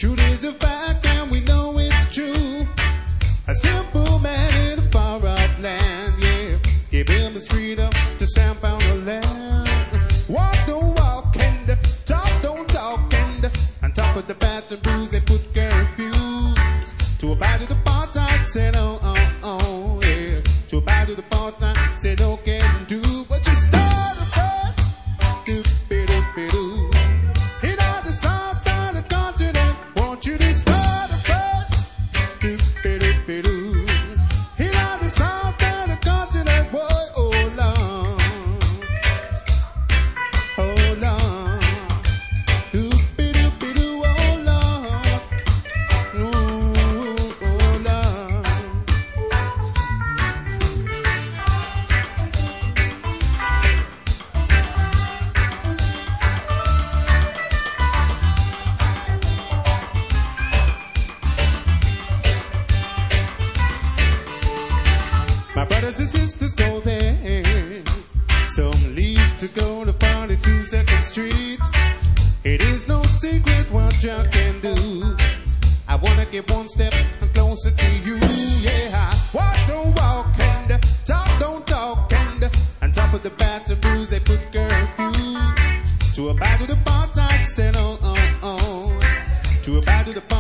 Truth is a fact and we know it's true. A simple man in a far off land, yeah. Give him his freedom to stamp on the land. Walk don't walk and talk don't talk and on top of the baton bruise they put curfews. To abide to the apartheid said oh, yeah. To abide to the apartheid said no can do. But you start a fight, do-be-do-be-do. In all the south of the continent, want you to start a fight, do-be-do-be-do. In all the south of the continent, boy, oh Lord, oh Lord, do-be-do-be-do, oh Lord, ooh, oh Lord. My brothers and sisters go there. Some leave to go to party to 2nd Street. It is no secret what you can do. I wanna get one step closer to you, yeah. Walk don't walk and talk don't talk and on top of the baton bruise they put curfew. To abide to the apartheid said oh. To abide to the